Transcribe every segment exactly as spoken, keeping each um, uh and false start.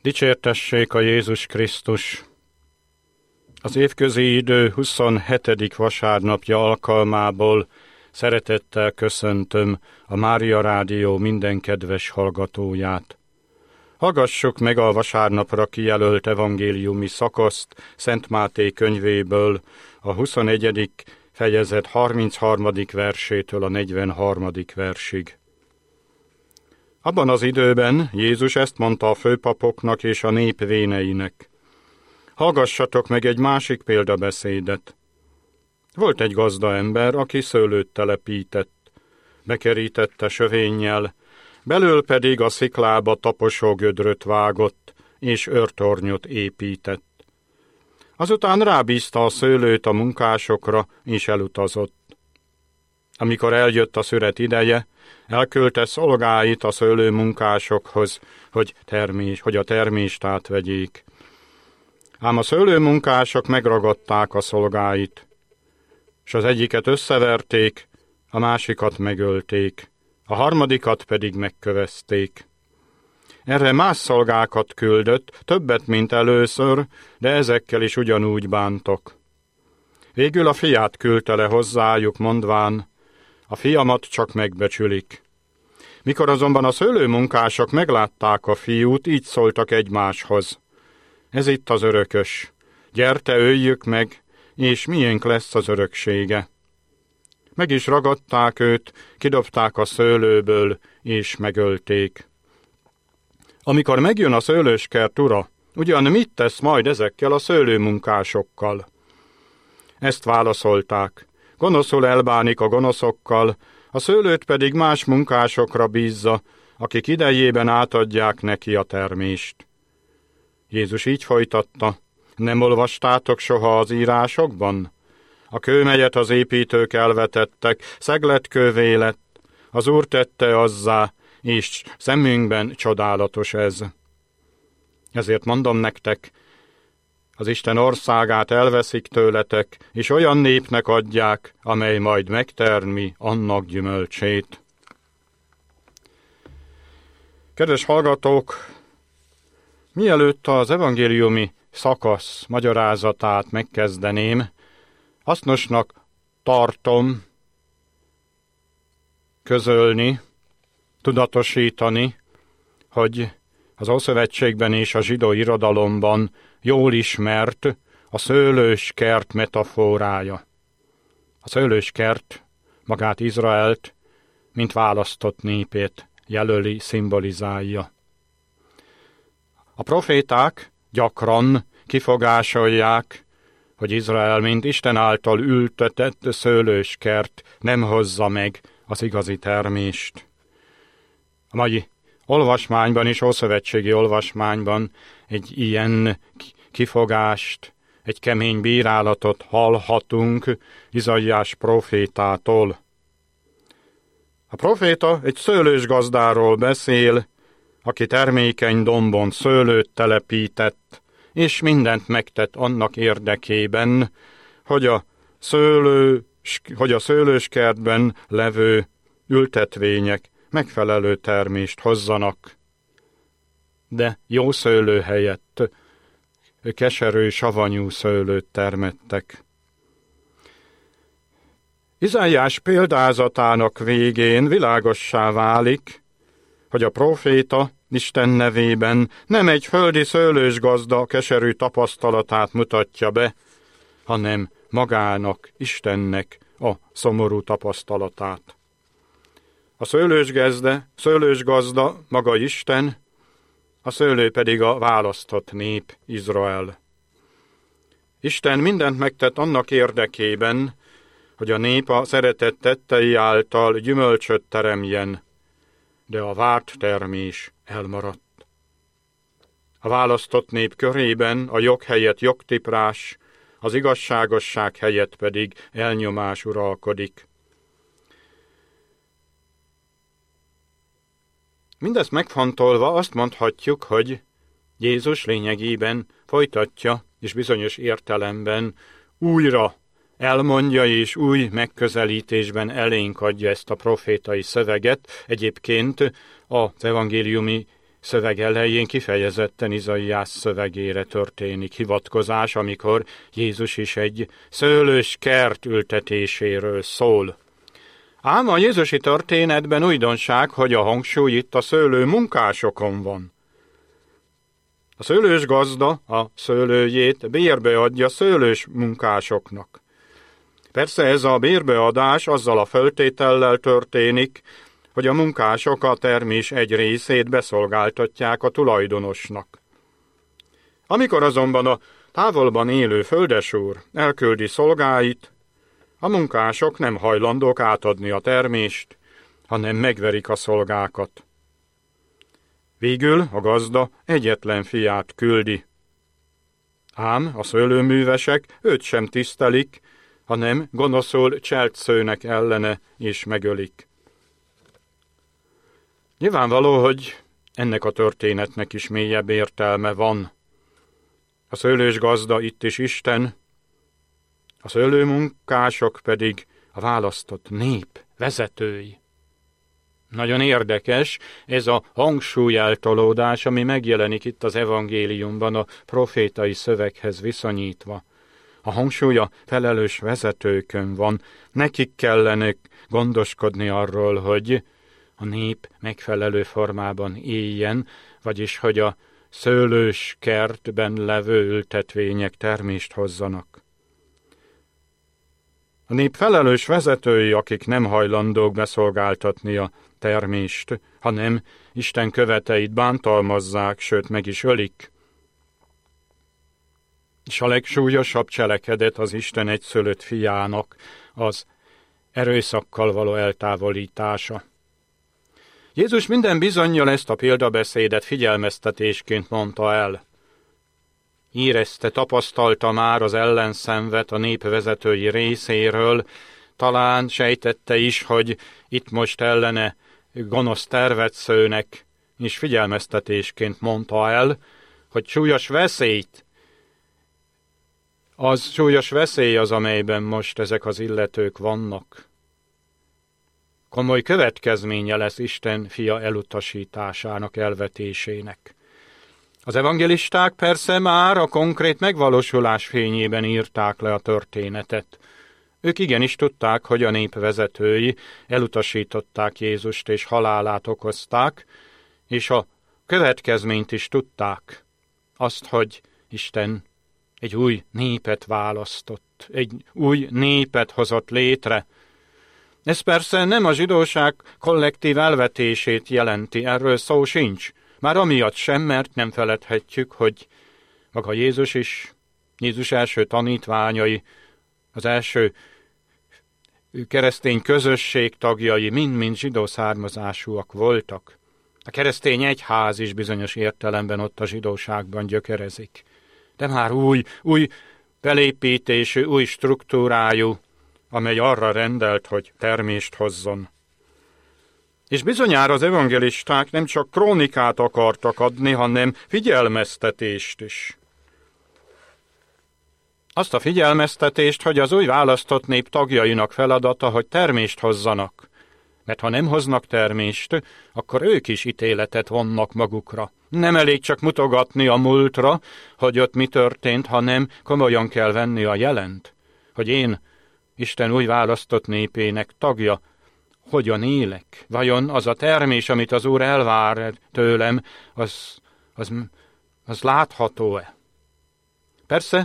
Dicsértessék a Jézus Krisztus! Az évközi idő huszonhetedik vasárnapja alkalmából szeretettel köszöntöm a Mária Rádió minden kedves hallgatóját. Hallgassuk meg a vasárnapra kijelölt evangéliumi szakaszt Szent Máté könyvéből, a huszonegyedik fejezet harmincharmadik versétől a negyvenharmadik versig. Abban az időben Jézus ezt mondta a főpapoknak és a nép véneinek: hallgassatok meg egy másik példabeszédet. Volt egy gazda ember, aki szőlőt telepített, bekerítette sövénnyel, belül pedig a sziklába taposó gödröt vágott, és őrtornyot épített. Azután rábízta a szőlőt a munkásokra, és elutazott. Amikor eljött a szüret ideje, elküldte szolgáit a szőlőmunkásokhoz, hogy, termés, hogy a termést átvegyék. Ám a szőlőmunkások megragadták a szolgáit, és az egyiket összeverték, a másikat megölték, a harmadikat pedig megkövezték. Erre más szolgákat küldött, többet, mint először, de ezekkel is ugyanúgy bántok. Végül a fiát küldte le hozzájuk, mondván: a fiamat csak megbecsülik. Mikor azonban a szőlőmunkások meglátták a fiút, így szóltak egymáshoz: ez itt az örökös, gyerte, öljük meg, és miénk lesz az öröksége. Meg is ragadták őt, kidobták a szőlőből, és megölték. Amikor megjön a szőlőskert ura, ugyan mit tesz majd ezekkel a szőlőmunkásokkal? Ezt válaszolták: gonoszul elbánik a gonoszokkal, a szőlőt pedig más munkásokra bízza, akik idejében átadják neki a termést. Jézus így folytatta: nem olvastátok soha az írásokban? A kő, melyet az építők elvetettek, szegletkővé lett, az Úr tette azzá, és szemünkben csodálatos ez. Ezért mondom nektek, az Isten országát elveszik tőletek, és olyan népnek adják, amely majd megtermi annak gyümölcsét. Kedves hallgatók, mielőtt az evangéliumi szakasz magyarázatát megkezdeném, hasznosnak tartom közölni, tudatosítani, hogy az Ószövetségben és a zsidó irodalomban jól ismert a szőlőskert metaforája. A szőlőskert magát Izraelt, mint választott népét jelöli, szimbolizálja. A proféták gyakran kifogásolják, hogy Izrael, mint Isten által ültetett szőlőskert nem hozza meg az igazi termést. A mai olvasmányban és ószövetségi olvasmányban egy ilyen kifogást, egy kemény bírálatot hallhatunk Izaiás profétától. A proféta egy szőlősgazdáról beszél, aki termékeny dombon szőlőt telepített, és mindent megtett annak érdekében, hogy a, szőlő, hogy a szőlőskertben levő ültetvények megfelelő termést hozzanak. De jó szőlő helyett keserű, savanyú szőlőt termettek. Izaiás példázatának végén világossá válik, hogy a próféta Isten nevében nem egy földi szőlősgazda keserű tapasztalatát mutatja be, hanem magának, Istennek a szomorú tapasztalatát. A szőlősgazda, szőlősgazda maga Isten, a szőlő pedig a választott nép, Izrael. Isten mindent megtett annak érdekében, hogy a nép a szeretett tettei által gyümölcsöt teremjen, de a várt termés elmaradt. A választott nép körében a jog helyett jogtiprás, az igazságosság helyett pedig elnyomás uralkodik. Mindezt megfontolva azt mondhatjuk, hogy Jézus lényegében folytatja, és bizonyos értelemben újra elmondja és új megközelítésben elénk adja ezt a profétai szöveget. Egyébként az evangéliumi szöveg elején kifejezetten Izaiás szövegére történik hivatkozás, amikor Jézus is egy szőlős kert ültetéséről szól. Ám a jézusi történetben újdonság, hogy a hangsúly itt a szőlő munkásokon van. A szőlős gazda a szőlőjét bérbe adja szőlős munkásoknak. Persze ez a bérbeadás azzal a feltétellel történik, hogy a munkások a termés egy részét beszolgáltatják a tulajdonosnak. Amikor azonban a távolban élő földesúr elküldi szolgáit, a munkások nem hajlandók átadni a termést, hanem megverik a szolgákat. Végül a gazda egyetlen fiát küldi. Ám a szőlőművesek őt sem tisztelik, hanem gonoszul cseltszőnek ellene és megölik. Nyilvánvaló, hogy ennek a történetnek is mélyebb értelme van. A szőlős gazda itt is Isten, a szőlőmunkások pedig a választott nép vezetői. Nagyon érdekes ez a hangsúlyeltolódás, ami megjelenik itt az evangéliumban a profétai szöveghez viszonyítva. A hangsúly a felelős vezetőkön van, nekik kellene gondoskodni arról, hogy a nép megfelelő formában éljen, vagyis hogy a szőlős kertben levő ültetvények termést hozzanak. A nép felelős vezetői, akik nem hajlandók beszolgáltatni a termést, hanem Isten követeit bántalmazzák, sőt meg is ölik. És a legsúlyosabb cselekedet az Isten egyszülött fiának az erőszakkal való eltávolítása. Jézus minden bizonnyal ezt a példabeszédet figyelmeztetésként mondta el. Érezte, tapasztalta már az ellenszenvet a nép vezetői részéről, talán sejtette is, hogy itt most ellene gonosz tervet szőnek, és figyelmeztetésként mondta el, hogy súlyos veszélyt, az súlyos veszély az, amelyben most ezek az illetők vannak. Komoly következménye lesz Isten fia elutasításának, elvetésének. Az evangelisták persze már a konkrét megvalósulás fényében írták le a történetet. Ők igenis tudták, hogy a nép vezetői elutasították Jézust és halálát okozták, és a következményt is tudták. Azt, hogy Isten egy új népet választott, egy új népet hozott létre. Ez persze nem a zsidóság kollektív elvetését jelenti, erről szó sincs. Már amiatt sem, mert nem feledhetjük, hogy maga Jézus is, Jézus első tanítványai, az első keresztény közösség tagjai mind-mind zsidó származásúak voltak. A keresztény egyház is bizonyos értelemben ott a zsidóságban gyökerezik. De már új, új belépítésű, új struktúrájú, amely arra rendelt, hogy termést hozzon. És bizonyára az evangelisták nem csak krónikát akartak adni, hanem figyelmeztetést is. Azt a figyelmeztetést, hogy az új választott nép tagjainak feladata, hogy termést hozzanak. Mert ha nem hoznak termést, akkor ők is ítéletet vonnak magukra. Nem elég csak mutogatni a múltra, hogy ott mi történt, hanem komolyan kell venni a jelent, hogy én, Isten új választott népének tagja, hogyan élek? Vajon az a termés, amit az Úr elvár tőlem, az, az, az látható-e? Persze,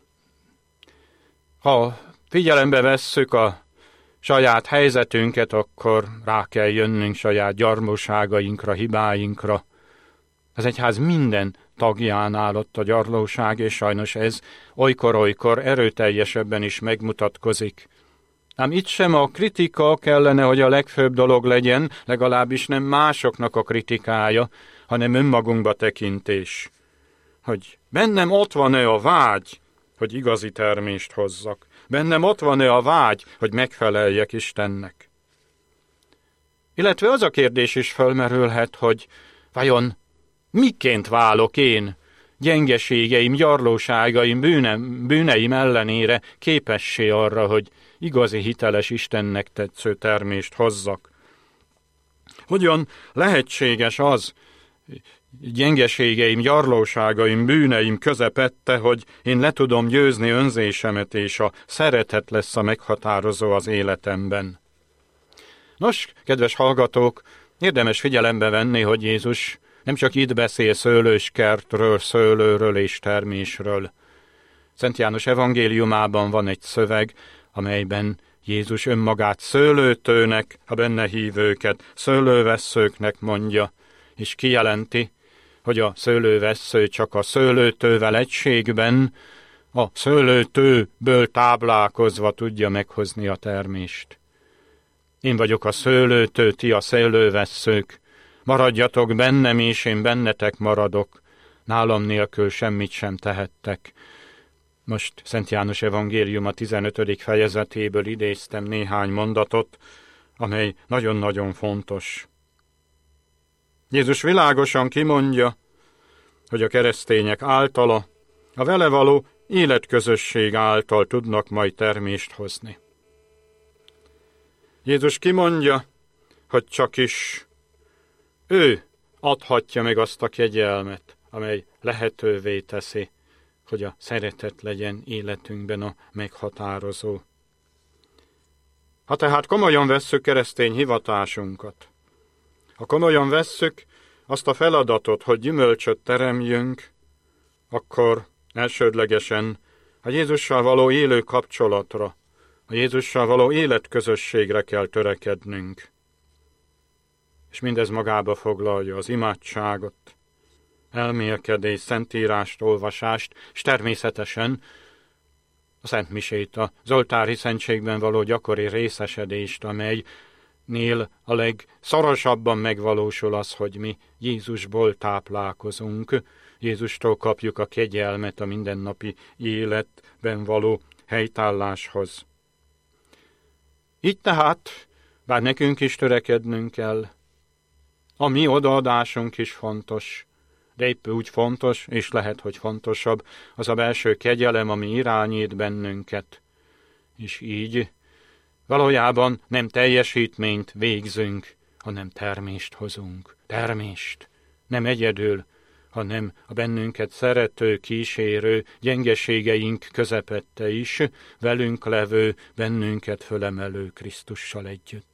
ha figyelembe vesszük a saját helyzetünket, akkor rá kell jönnünk saját gyarlóságainkra, hibáinkra. Az egyház minden tagjánál ott a gyarlóság, és sajnos ez olykor-olykor erőteljesebben is megmutatkozik. Ám itt sem a kritika kellene, hogy a legfőbb dolog legyen, legalábbis nem másoknak a kritikája, hanem önmagunkba tekintés. Hogy bennem ott van-e a vágy, hogy igazi termést hozzak? Bennem ott van-e a vágy, hogy megfeleljek Istennek? Illetve az a kérdés is felmerülhet, hogy vajon miként válok én gyengeségeim, gyarlóságaim, bűnem, bűneim ellenére képessé arra, hogy igazi hiteles Istennek tetsző termést hozzak? Hogyan lehetséges az, gyengeségeim, gyarlóságaim, bűneim közepette, hogy én le tudom győzni önzésemet, és a szeretet lesz a meghatározó az életemben. Nos, kedves hallgatók, érdemes figyelembe venni, hogy Jézus nem csak itt beszél szőlőskertről, szőlőről és termésről. Szent János evangéliumában van egy szöveg, amelyben Jézus önmagát szőlőtőnek, a benne hívőket szőlővesszőknek mondja, és kijelenti, hogy a szőlővessző csak a szőlőtővel egységben, a szőlőtőből táplálkozva tudja meghozni a termést. Én vagyok a szőlőtő, ti a szőlővesszők, maradjatok bennem, és én bennetek maradok, nálam nélkül semmit sem tehettek. Most Szent János evangélium a tizenötödik fejezetéből idéztem néhány mondatot, amely nagyon-nagyon fontos. Jézus világosan kimondja, hogy a keresztények általa, a vele való életközösség által tudnak majd termést hozni. Jézus kimondja, hogy csak is ő adhatja meg azt a kegyelmet, amely lehetővé teszi, hogy a szeretet legyen életünkben a meghatározó. Ha tehát komolyan vesszük keresztény hivatásunkat, ha komolyan vesszük azt a feladatot, hogy gyümölcsöt teremjünk, akkor elsődlegesen a Jézussal való élő kapcsolatra, a Jézussal való életközösségre kell törekednünk. És mindez magába foglalja az imádságot, elmélkedést, szentírást, olvasást, és természetesen a szentmisét, az oltári szentségben való gyakori részesedést, amelynél a legszorosabban megvalósul az, hogy mi Jézusból táplálkozunk, Jézustól kapjuk a kegyelmet a mindennapi életben való helytálláshoz. Így tehát, bár nekünk is törekednünk kell, a mi odaadásunk is fontos, de épp úgy fontos, és lehet, hogy fontosabb, az a belső kegyelem, ami irányít bennünket. És így valójában nem teljesítményt végzünk, hanem termést hozunk. Termést. Nem egyedül, hanem a bennünket szerető, kísérő, gyengeségeink közepette is, velünk levő, bennünket fölemelő Krisztussal együtt.